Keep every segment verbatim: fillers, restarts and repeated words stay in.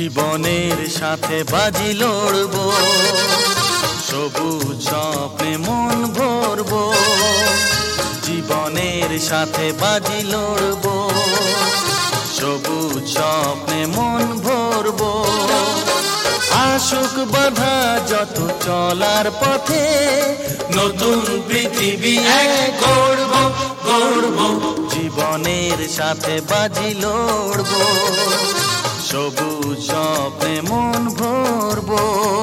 জীবনের সাথে বাজি লড়বো, সবুজ স্বপ্নে মন ভরবো। জীবনের সাথে বাজি লড়বো, সবুজ স্বপ্নে মন ভরবো। আসুক বাধা যত চলার পথে, নতুন পৃথিবী এক গড়ব গড়ব। জীবনের সাথে বাজি লড়বো, সবুজ স্বপ্নে মন ভরবো।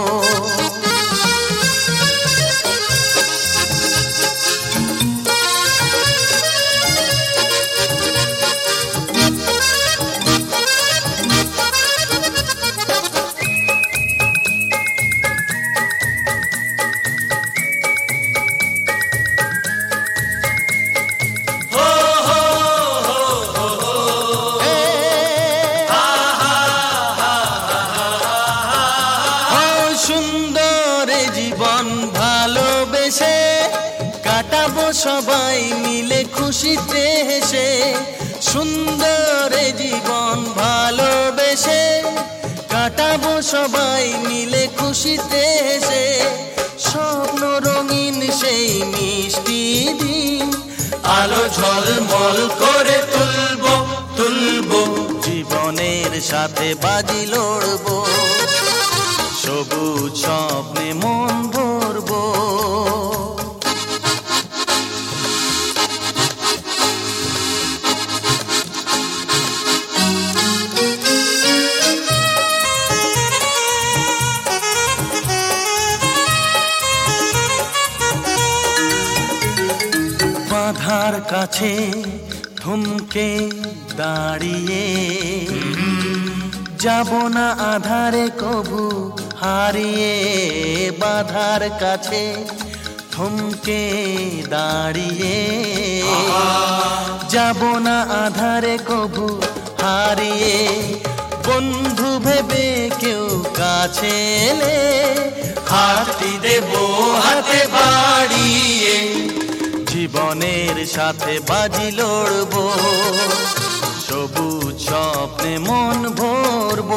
জীবন ভালোবেসে কাটাবো সবাই মিলে খুশিতে হেসে। সুন্দর জীবন ভালোবেসে কাটাবো সবাই মিলে খুশিতে হেসে। স্বপ্ন রঙিন সেই মিষ্টি দিন আলো ঝলমল করে তুলবো তুলবো। জীবনের সাথে বাজি লড়বো, সবুজ স্বপ্নে মন ভরবো। বাধার কাছে থমকে দাঁড়িয়ে যাব না আধারে কবু হারিয়ে। বাধার কাছে থমকে দাঁড়িয়ে যাব না আধারে কবু হারিয়ে। বন্ধু ভেবে কেউ কাছে এলে হাতটি দেব হাতে বাড়িয়ে। জীবনের সাথে বাজি লড়বো, সবুজ স্বপ্নে মন ভরবো।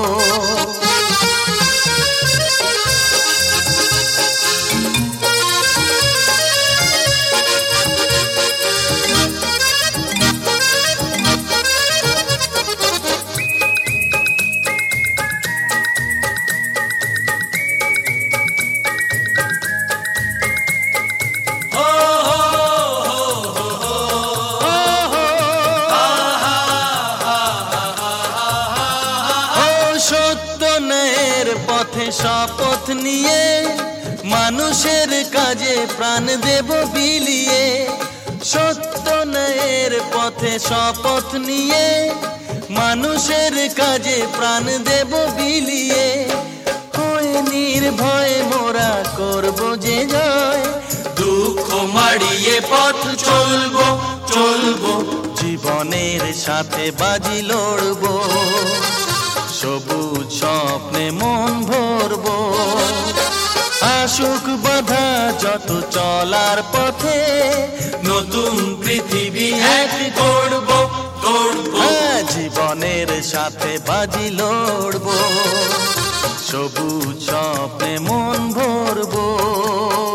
সত্য ন্যায়ের পথে শপথ নিয়ে মানুষের কাজে প্রাণ দেব বিলিয়ে। সত্য ন্যায়ের পথে শপথ নিয়ে মানুষের কাজে প্রাণ দেব বিলিয়ে। হয়ে নির্ভয়ে মোরা করব যে জয়, দুঃখ মাড়িয়ে পথ চলবো চলবো। জীবনের সাথে বাজি লড়বো, সবুজ স্বপ্নে মন ভরবো। আসুক বাধা যত চলার পথে, নতুন পৃথিবী এক গড়ব গড়ব। জীবনের সাথে বাজি লড়বো, সবুজ স্বপ্নে মন ভরবো।